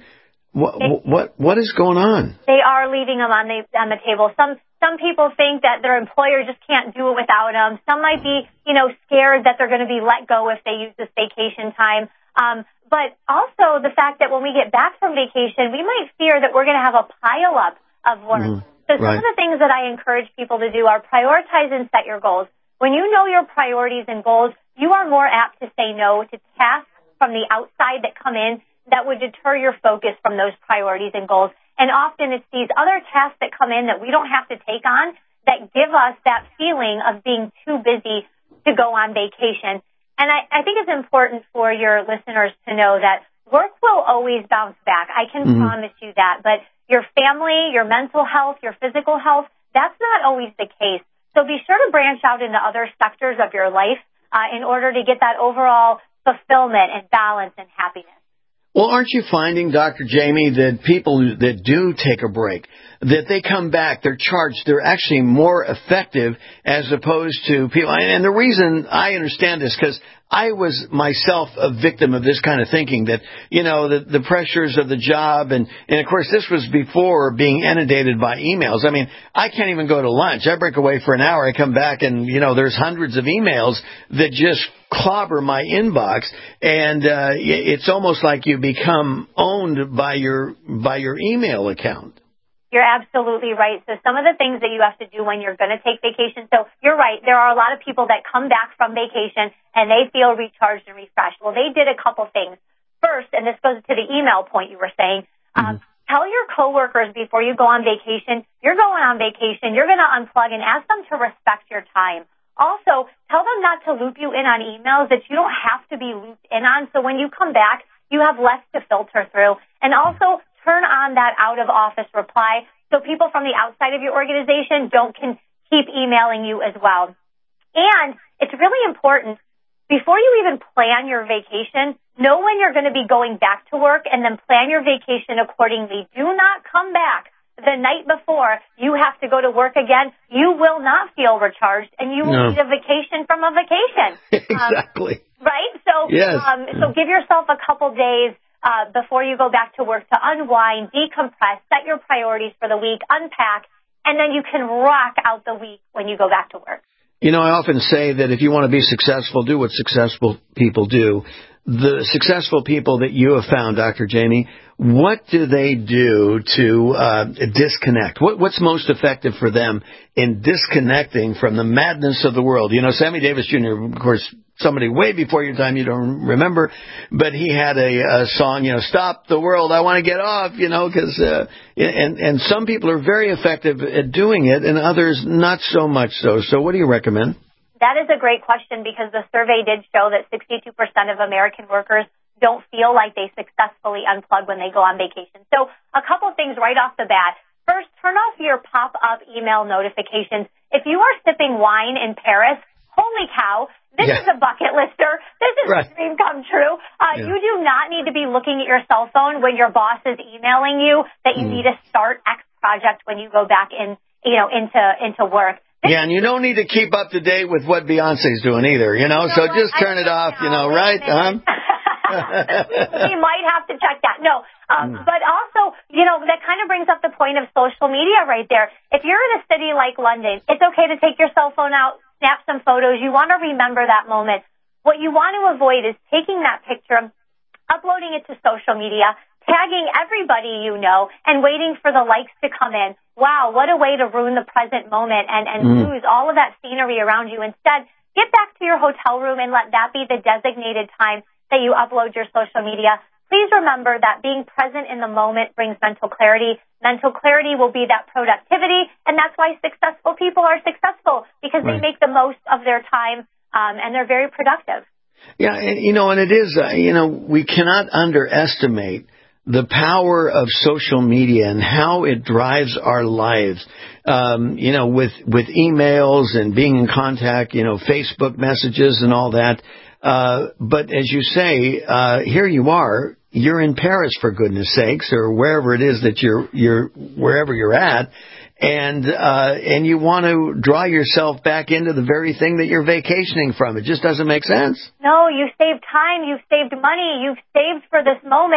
What is going on? They are leaving them on the table. Some people think that their employer just can't do it without them. Some might be, scared that they're going to be let go if they use this vacation time. But also the fact that when we get back from vacation, we might fear that we're going to have a pileup of work. Mm-hmm. So some of the things that I encourage people to do are prioritize and set your goals. When you know your priorities and goals, you are more apt to say no to tasks from the outside that come in that would deter your focus from those priorities and goals. And often it's these other tasks that come in that we don't have to take on that give us that feeling of being too busy to go on vacation. And I think it's important for your listeners to know that work will always bounce back. I can promise you that. But your family, your mental health, your physical health, that's not always the case. So be sure to branch out into other sectors of your life in order to get that overall fulfillment and balance and happiness. Well, aren't you finding, Dr. Jamie, that people that do take a break, that they come back, they're charged, they're actually more effective as opposed to people? And the reason I understand this, because I was myself a victim of this kind of thinking that, the pressures of the job. And of course, this was before being inundated by emails. I mean, I can't even go to lunch. I break away for an hour. I come back and, there's hundreds of emails that just clobber my inbox. And it's almost like you become owned by your email account. You're absolutely right. So some of the things that you have to do when you're going to take vacation. So you're right. There are a lot of people that come back from vacation and they feel recharged and refreshed. Well, they did a couple things. First, and this goes to the email point you were saying, tell your coworkers before you go on vacation, you're going on vacation, you're going to unplug and ask them to respect your time. Also, tell them not to loop you in on emails that you don't have to be looped in on. So when you come back, you have less to filter through. And also, turn on that out-of-office reply so people from the outside of your organization can keep emailing you as well. And it's really important, before you even plan your vacation, know when you're going to be going back to work and then plan your vacation accordingly. Do not come back the night before you have to go to work again. You will not feel recharged, and you will need a vacation from a vacation. Exactly. Right? So, yes. So give yourself a couple days before you go back to work to unwind, decompress, set your priorities for the week, unpack, and then you can rock out the week when you go back to work. I often say that if you want to be successful, do what successful people do. The successful people that you have found, Dr. Jamie, what do they do to disconnect? What's most effective for them in disconnecting from the madness of the world? Sammy Davis Jr., of course, somebody way before your time, you don't remember, but he had a song, Stop the World, I Want to Get Off, because and some people are very effective at doing it and others not so much so. So what do you recommend? That is a great question, because the survey did show that 62% of American workers don't feel like they successfully unplug when they go on vacation. So a couple things right off the bat. First, turn off your pop-up email notifications. If you are sipping wine in Paris, holy cow, this is a bucket lister. This is a dream come true. You do not need to be looking at your cell phone when your boss is emailing you that you need to start X project when you go back into work. Yeah, and you don't need to keep up to date with what Beyonce's doing either, so just turn it off, right? We might have to check that. No, but also, that kind of brings up the point of social media right there. If you're in a city like London, it's okay to take your cell phone out, snap some photos. You want to remember that moment. What you want to avoid is taking that picture, uploading it to social media, tagging everybody and waiting for the likes to come in. Wow, what a way to ruin the present moment and lose all of that scenery around you. Instead, get back to your hotel room and let that be the designated time that you upload your social media. Please remember that being present in the moment brings mental clarity. Mental clarity will be that productivity, and that's why successful people are successful, because they make the most of their time and they're very productive. Yeah, and it is, we cannot underestimate the power of social media and how it drives our lives, with emails and being in contact, Facebook messages and all that. But as you say, here you are, you're in Paris, for goodness sakes, or wherever it is that wherever you're at. And you want to draw yourself back into the very thing that you're vacationing from. It just doesn't make sense. No, you saved time, you've saved money, you've saved for this moment.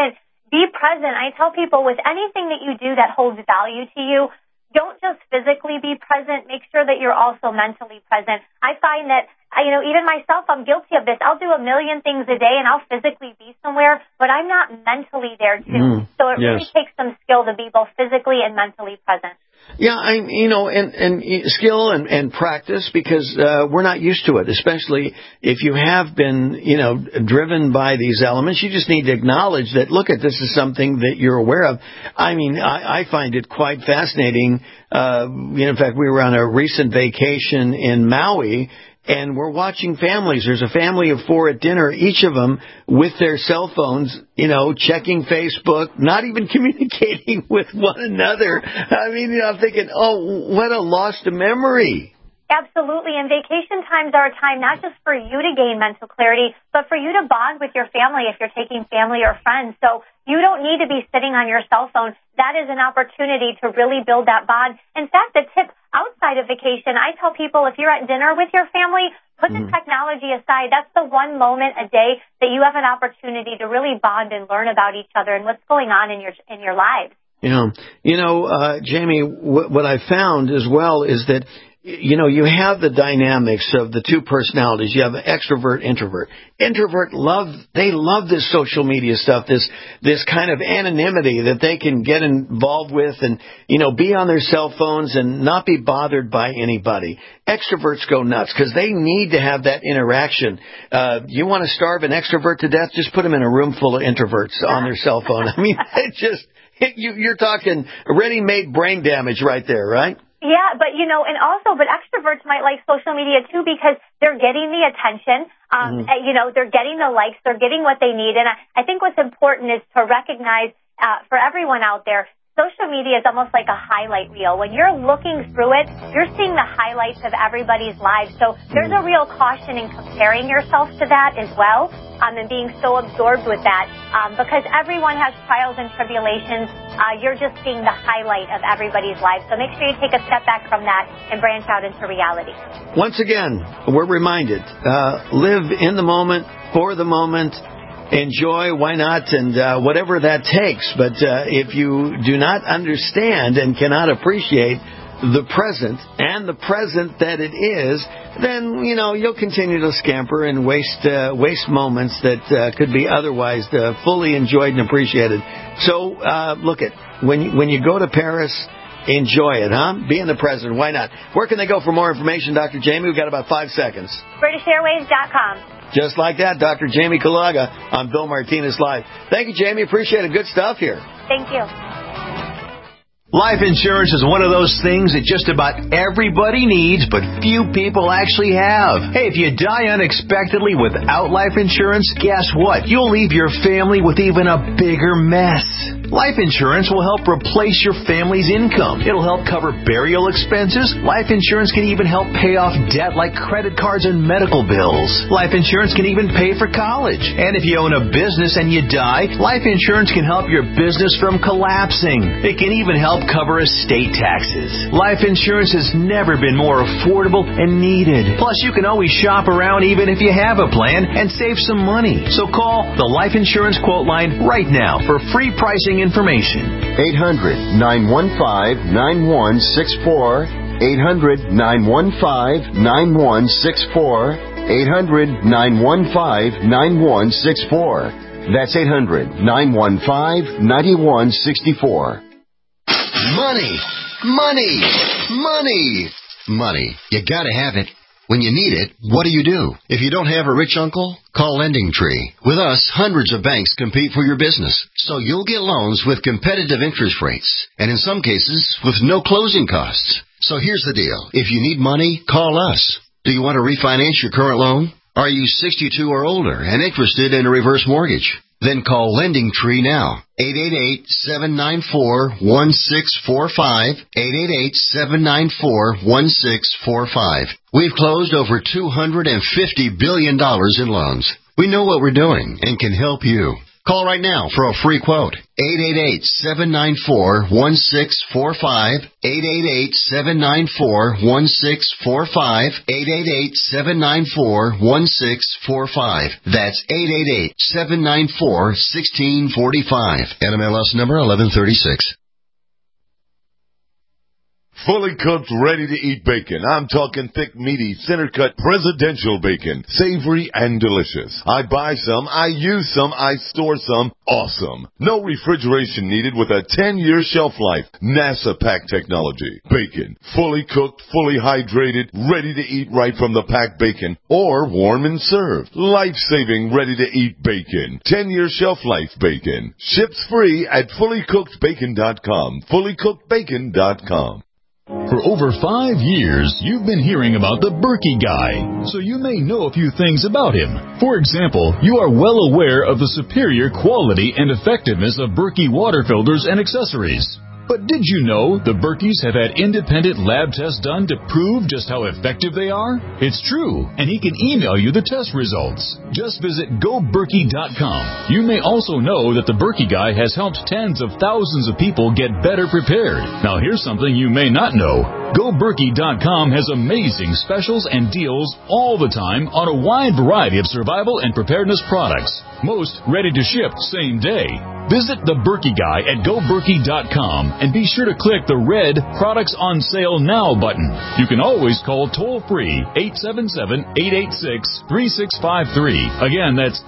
be present. I tell people with anything that you do that holds value to you, don't just physically be present. Make sure that you're also mentally present. I find that, even myself, I'm guilty of this. I'll do a million things a day and I'll physically be somewhere, but I'm not mentally there too. So it really takes some skill to be both physically and mentally present. Yeah, and skill and practice, because we're not used to it, especially if you have been, driven by these elements. You just need to acknowledge that, look, this is something that you're aware of. I mean, I find it quite fascinating. In fact, we were on a recent vacation in Maui, and we're watching families. There's a family of 4 at dinner, each of them with their cell phones, checking Facebook, not even communicating with one another. I mean, I'm thinking, what a loss to memory. Absolutely. And vacation times are a time not just for you to gain mental clarity, but for you to bond with your family if you're taking family or friends. So you don't need to be sitting on your cell phone. That is an opportunity to really build that bond. In fact, the tip outside of vacation, I tell people if you're at dinner with your family, put the technology aside. That's the one moment a day that you have an opportunity to really bond and learn about each other and what's going on in your lives. Jamie, what I found as well is that you have the dynamics of the two personalities. You have extrovert, introvert. Introvert they love this social media stuff, this kind of anonymity that they can get involved with and, be on their cell phones and not be bothered by anybody. Extroverts go nuts because they need to have that interaction. You want to starve an extrovert to death? Just put them in a room full of introverts on their cell phone. I mean, you're talking ready-made brain damage right there, right? Yeah, but extroverts might like social media too because they're getting the attention. They're getting the likes, they're getting what they need. And I think what's important is to recognize for everyone out there, social media is almost like a highlight reel. When you're looking through it, you're seeing the highlights of everybody's lives. So there's a real caution in comparing yourself to that as well, and being so absorbed with that, because everyone has trials and tribulations. You're just seeing the highlight of everybody's lives. So make sure you take a step back from that and branch out into reality. Once again, we're reminded, live in the moment, for the moment. Enjoy, why not, and whatever that takes. But if you do not understand and cannot appreciate the present and the present that it is, then, you'll continue to scamper and waste moments that could be otherwise fully enjoyed and appreciated. So, when you go to Paris, enjoy it, huh? Be in the present. Why not? Where can they go for more information, Dr. Jamie? We've got about 5 seconds. BritishAirways.com. Just like that, Dr. Jamie Kulaga on Bill Martinez Live. Thank you, Jamie. Appreciate it. Good stuff here. Thank you. Life insurance is one of those things that just about everybody needs, but few people actually have. Hey, if you die unexpectedly without life insurance, guess what? You'll leave your family with even a bigger mess. Life insurance will help replace your family's income. It'll help cover burial expenses. Life insurance can even help pay off debt like credit cards and medical bills. Life insurance can even pay for college. And if you own a business and you die, life insurance can help your business from collapsing. It can even help cover estate taxes. Life insurance has never been more affordable and needed. Plus, you can always shop around even if you have a plan and save some money. So call the Life Insurance Quote Line right now for free pricing information. 800-915-9164. 800-915-9164. 800-915-9164. That's 800-915-9164. Money, money, money, money. You gotta have it. When you need it, what do? If you don't have a rich uncle, call Lending Tree. With us, hundreds of banks compete for your business, so you'll get loans with competitive interest rates, and in some cases, with no closing costs. So here's the deal. If you need money, call us. Do you want to refinance your current loan? Are you 62 or older and interested in a reverse mortgage? Then call Lending Tree now. 888-794-1645. 888-794-1645. We've closed over $250 billion in loans. We know what we're doing and can help you. Call right now for a free quote. 888-794-1645. 888-794-1645. 888-794-1645. That's 888-794-1645. NMLS number 1136. Fully cooked, ready-to-eat bacon. I'm talking thick, meaty, center-cut presidential bacon. Savory and delicious. I buy some, I use some, I store some. Awesome. No refrigeration needed with a 10-year shelf life. NASA pack technology. Bacon. Fully cooked, fully hydrated, ready to eat right from the packed bacon. Or warm and served. Life-saving, ready-to-eat bacon. 10-year shelf life bacon. Ships free at fullycookedbacon.com. Fullycookedbacon.com. For over 5 years, you've been hearing about the Berkey Guy, so you may know a few things about him. For example, you are well aware of the superior quality and effectiveness of Berkey water filters and accessories. But did you know the Berkeys have had independent lab tests done to prove just how effective they are? It's true, and he can email you the test results. Just visit GoBerkey.com. You may also know that the Berkey Guy has helped tens of thousands of people get better prepared. Now here's something you may not know. GoBerkey.com has amazing specials and deals all the time on a wide variety of survival and preparedness products. Most ready to ship same day. Visit the Berkey Guy at GoBerkey.com and be sure to click the red Products on Sale Now button. You can always call toll-free 877-886-3653. Again, that's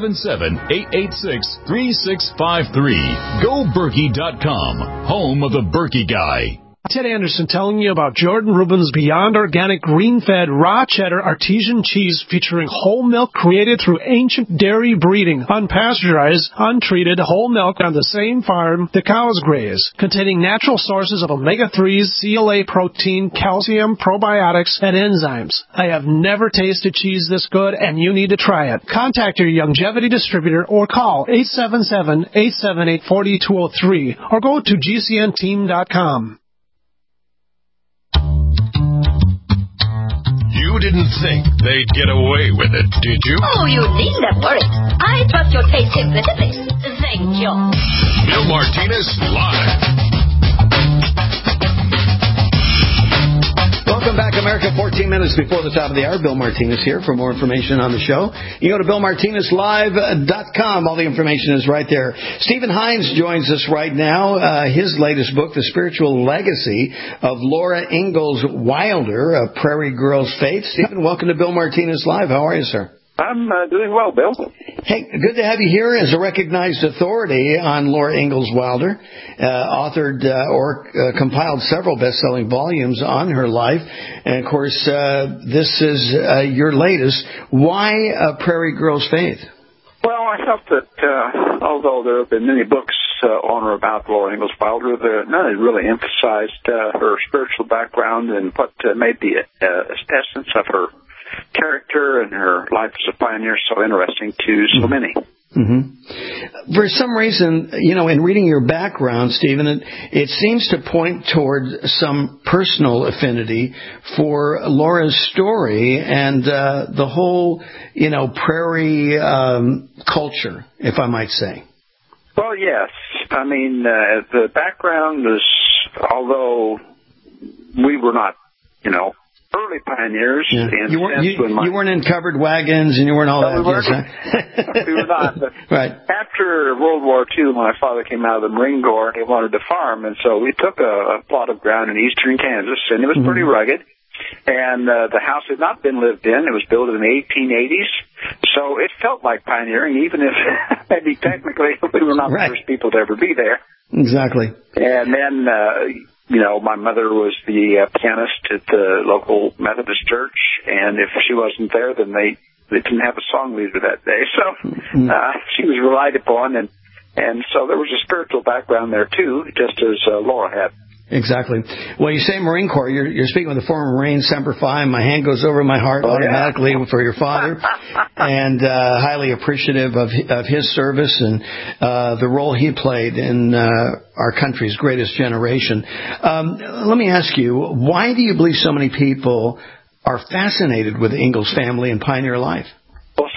877-886-3653. GoBerkey.com, home of the Berkey Guy. Ted Anderson telling you about Jordan Rubin's Beyond Organic Green-Fed Raw Cheddar Artesian Cheese featuring whole milk created through ancient dairy breeding, unpasteurized, untreated whole milk on the same farm the cows graze, containing natural sources of omega-3s, CLA protein, calcium, probiotics, and enzymes. I have never tasted cheese this good, and you need to try it. Contact your Longevity distributor or call 877-878-4203 or go to gcnteam.com. You didn't think they'd get away with it, did you? Oh, you needn't have worried. I trust your taste implicitly. Thank you. Bill Martinez Live. Welcome back, America. 14 minutes before the top of the hour. Bill Martinez here. For more information on the show, you go to BillMartinezLive.com. All the information is right there. Stephen Hines joins us right now. His latest book, The Spiritual Legacy of Laura Ingalls Wilder, A Prairie Girl's Faith. Stephen, welcome to Bill Martinez Live. How are you, sir? I'm doing well, Bill. Hey, good to have you here as a recognized authority on Laura Ingalls Wilder, authored or compiled several best-selling volumes on her life. And, of course, this is your latest. Why A Prairie Girl's Faith? Well, I felt that although there have been many books on or about Laura Ingalls Wilder, none had really emphasized her spiritual background and what made the essence of her character and her life as a pioneer so interesting to so many. Mm-hmm. For some reason, in reading your background, Stephen, it seems to point toward some personal affinity for Laura's story and the whole, prairie culture, if I might say. Well, yes. I mean, the background was, although we were not, early pioneers. Yeah. You weren't in covered wagons and you weren't all that. We were not. But right. After World War II, my father came out of the Marine Corps and he wanted to farm, and so we took a plot of ground in eastern Kansas, and it was pretty rugged. And the house had not been lived in. It was built in the 1880s, so it felt like pioneering, even if maybe technically we were not the first people to ever be there. Exactly. And then my mother was the pianist at the local Methodist church, and if she wasn't there, then they didn't have a song leader that day. So she was relied upon, and so there was a spiritual background there, too, just as Laura had. Exactly. Well, you say Marine Corps. You're speaking with a former Marine, Semper Fi. My hand goes over my heart automatically for your father, and highly appreciative of his service and the role he played in our country's greatest generation. Let me ask you, why do you believe so many people are fascinated with the Ingalls family and pioneer life? Well, some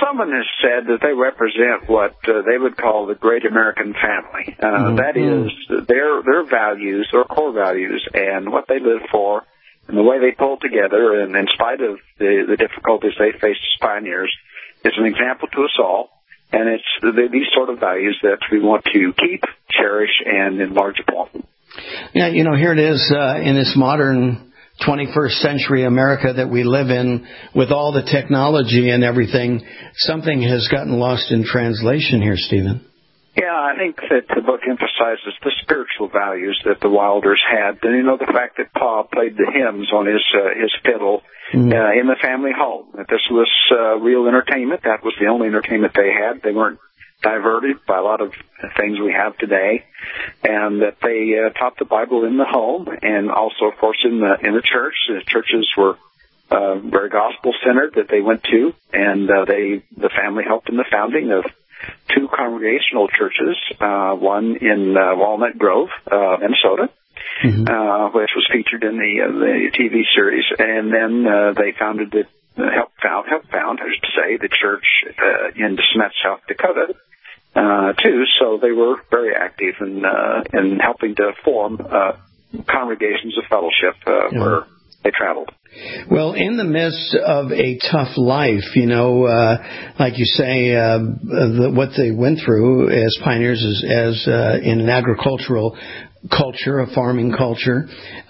someone has said that they represent what they would call the great American family. That is their values, their core values, and what they live for, and the way they pull together, and in spite of the difficulties they faced as pioneers, is an example to us all. And it's these sort of values that we want to keep, cherish, and enlarge upon. Yeah, here it is in this modern 21st century America that we live in, with all the technology and everything. Something has gotten lost in translation here, Stephen. Yeah, I think that the book emphasizes the spiritual values that the Wilders had. And, the fact that Pa played the hymns on his fiddle in the family home. That this was real entertainment. That was the only entertainment they had. They weren't diverted by a lot of things we have today. And that they taught the Bible in the home, and also, of course, in the church. The churches were very gospel-centered that they went to. And the family helped in the founding of 2 congregational churches, one in Walnut Grove, Minnesota, which was featured in the TV series, and then they founded helped found, I should say, the church in DeSmet, South Dakota, too. So they were very active in helping to form congregations of fellowship where they traveled. Well, in the midst of a tough life, like you say, what they went through as pioneers, as in an agricultural culture, a farming culture,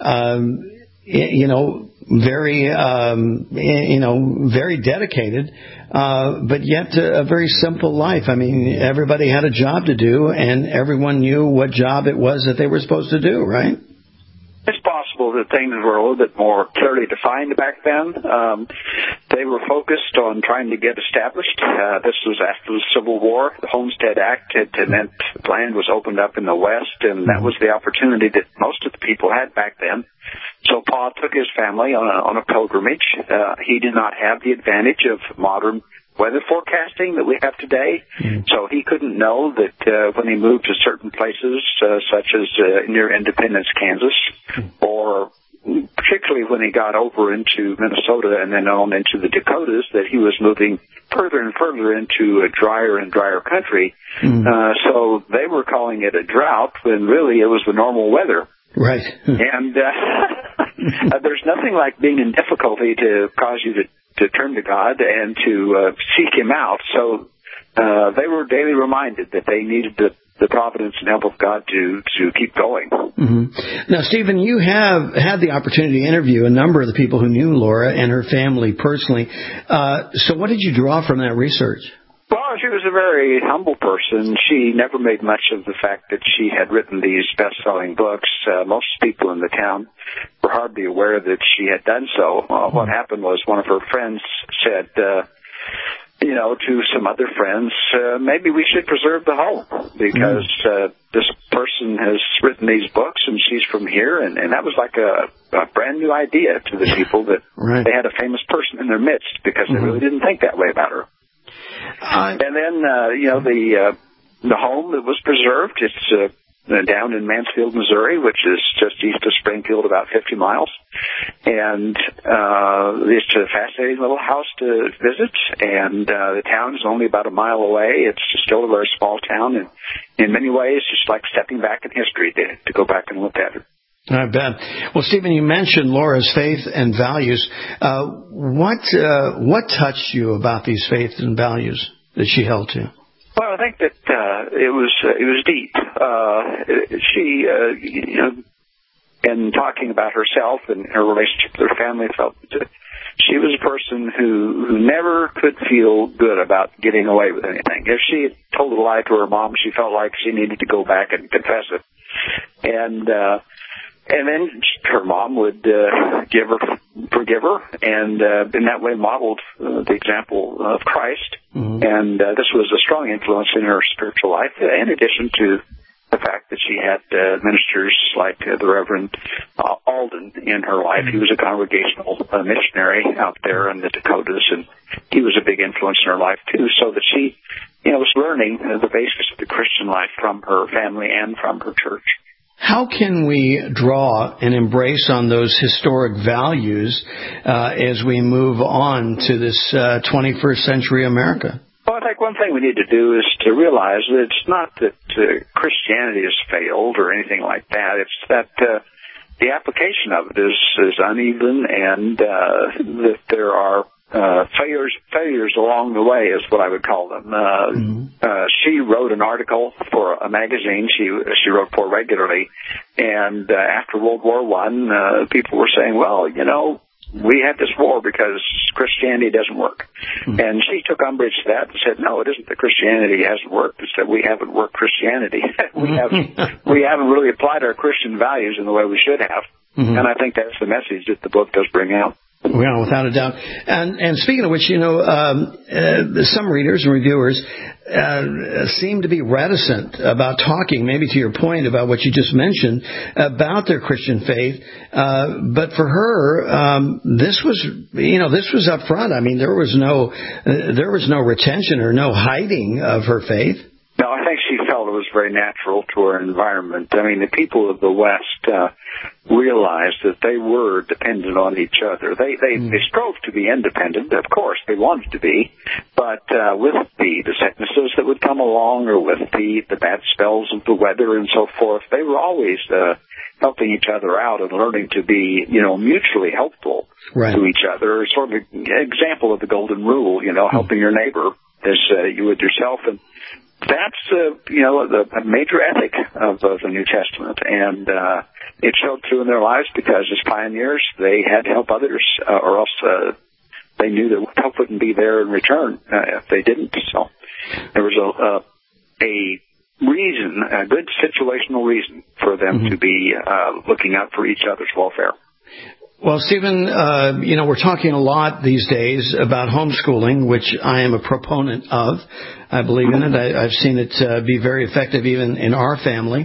very dedicated, but yet a very simple life. I mean, everybody had a job to do, and everyone knew what job it was that they were supposed to do, right? It's possible that things were a little bit more clearly defined back then. They were focused on trying to get established. This was after the Civil War. The Homestead Act had meant land was opened up in the West, and that was the opportunity that most of the people had back then. So Pa took his family on a pilgrimage. He did not have the advantage of modern weather forecasting that we have today. So he couldn't know that when he moved to certain places, such as near Independence, Kansas, or particularly when he got over into Minnesota and then on into the Dakotas, that he was moving further and further into a drier and drier country. So they were calling it a drought when really it was the normal weather. Right. And there's nothing like being in difficulty to cause you to turn to God and to seek Him out. So they were daily reminded that they needed the providence and help of God to keep going. Now, Stephen, you have had the opportunity to interview a number of the people who knew Laura and her family personally. So what did you draw from that research? Well, she was a very humble person. She never made much of the fact that she had written these best-selling books. Most people in the town were hardly aware that she had done so. What happened was one of her friends said, to some other friends, maybe we should preserve the home because this person has written these books and she's from here. And that was like a brand new idea to the people that they had a famous person in their midst, because they really didn't think that way about her. And then, the home that was preserved, it's down in Mansfield, Missouri, which is just east of Springfield, about 50 miles. And it's a fascinating little house to visit, and the town is only about a mile away. It's still a very small town, and in many ways, just like stepping back in history to go back and look at it. I bet. Well, Stephen, you mentioned Laura's faith and values. What touched you about these faiths and values that she held to? Well, I think that it was deep. She, in talking about herself and her relationship with her family, felt that she was a person who never could feel good about getting away with anything. If she had told a lie to her mom, she felt like she needed to go back and confess it. And then her mom would forgive her, and in that way modeled the example of Christ. And this was a strong influence in her spiritual life, in addition to the fact that she had ministers like the Reverend Alden in her life. He was a congregational missionary out there in the Dakotas, and he was a big influence in her life, too, so that she was learning the basis of the Christian life from her family and from her church. How can we draw and embrace on those historic values as we move on to this 21st century America? Well, I think one thing we need to do is to realize that it's not that Christianity has failed or anything like that. It's that the application of it is uneven, and that there are failures along the way is what I would call them. She wrote an article for a magazine she wrote for regularly, and after World War I, people were saying, well, we had this war because Christianity doesn't work. And she took umbrage to that and said, no, it isn't that Christianity hasn't worked. It's that we haven't worked Christianity. we haven't really applied our Christian values in the way we should have. And I think that's the message that the book does bring out. Well, without a doubt. And speaking of which, some readers and reviewers seem to be reticent about talking, maybe to your point about what you just mentioned, about their Christian faith. But for her, this was up front. I mean, there was no retention or no hiding of her faith. No, I think she felt it was very natural to her environment. I mean, the people of the West realized that they were dependent on each other. They strove to be independent, of course, they wanted to be, but with the sicknesses that would come along, or with the bad spells of the weather and so forth, they were always helping each other out and learning to be, mutually helpful to each other. Sort of an example of the golden rule, helping your neighbor as you would yourself. And that's, a major ethic of the New Testament, and it showed through in their lives because as pioneers, they had to help others, or else they knew that help wouldn't be there in return if they didn't. So there was a reason, a good situational reason for them to be looking out for each other's welfare. Well, Stephen, we're talking a lot these days about homeschooling, which I am a proponent of. I believe in it. I've seen it be very effective even in our family.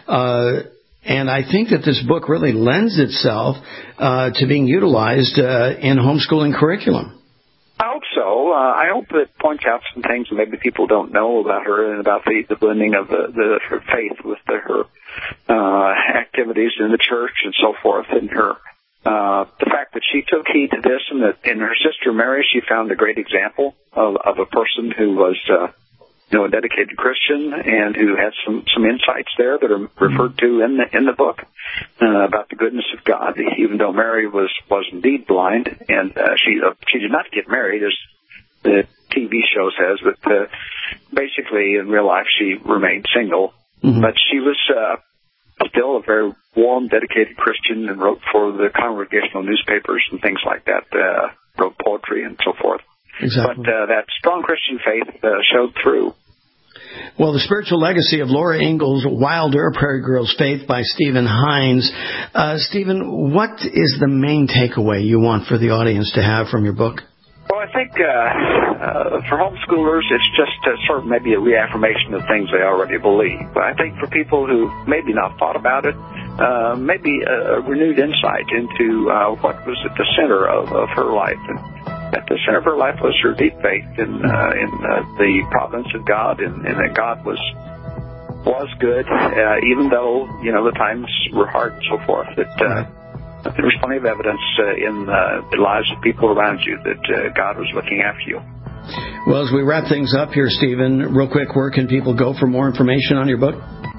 And I think that this book really lends itself to being utilized in homeschooling curriculum. I hope so. I hope it points out some things that maybe people don't know about her and about the blending of her faith with her activities in the church and so forth, and her the fact that she took heed to this, and that in her sister Mary she found a great example of a person who was a dedicated Christian and who had some insights there that are referred to in the book about the goodness of God, even though Mary was indeed blind, and she did not get married, as the TV show says, but basically in real life she remained single. But she was still a very warm, dedicated Christian, and wrote for the congregational newspapers and things like that, wrote poetry and so forth. Exactly. But that strong Christian faith showed through. Well, The Spiritual Legacy of Laura Ingalls Wilder, Prairie Girl's Faith by Stephen Hines. Stephen, what is the main takeaway you want for the audience to have from your book? Well, I think for homeschoolers, it's just sort of maybe a reaffirmation of things they already believe. But I think for people who maybe not thought about it, maybe a renewed insight into what was at the center of her life. And at the center of her life was her deep faith in the providence of God, and that God was good, even though the times were hard and so forth. There was plenty of evidence in the lives of people around you that God was looking after you. Well, as we wrap things up here, Stephen, real quick, where can people go for more information on your book?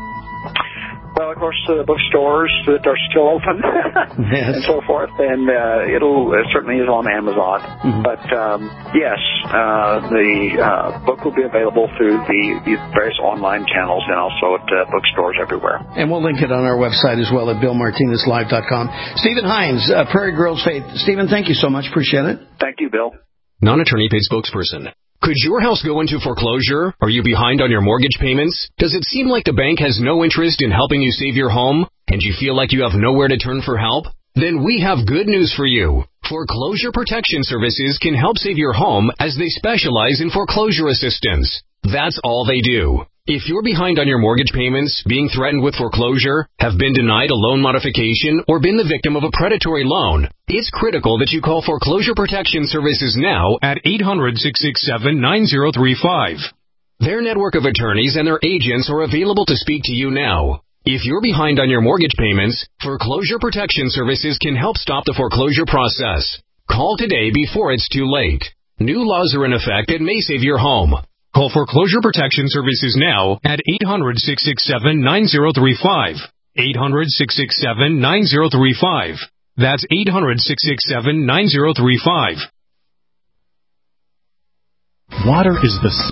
Well, of course, bookstores that are still open and so forth, and it certainly is on Amazon. But yes, the book will be available through the various online channels and also at bookstores everywhere. And we'll link it on our website as well at BillMartinezLive.com. Stephen Hines, Prairie Girl's Faith. Stephen, thank you so much. Appreciate it. Thank you, Bill. Non-attorney paid spokesperson. Could your house go into foreclosure? Are you behind on your mortgage payments? Does it seem like the bank has no interest in helping you save your home? And you feel like you have nowhere to turn for help? Then we have good news for you. Foreclosure Protection Services can help save your home as they specialize in foreclosure assistance. That's all they do. If you're behind on your mortgage payments, being threatened with foreclosure, have been denied a loan modification, or been the victim of a predatory loan, it's critical that you call Foreclosure Protection Services now at 800-667-9035. Their network of attorneys and their agents are available to speak to you now. If you're behind on your mortgage payments, Foreclosure Protection Services can help stop the foreclosure process. Call today before it's too late. New laws are in effect that may save your home. Call Foreclosure Protection Services now at 800-667-9035. 800-667-9035. That's 800-667-9035. Water is the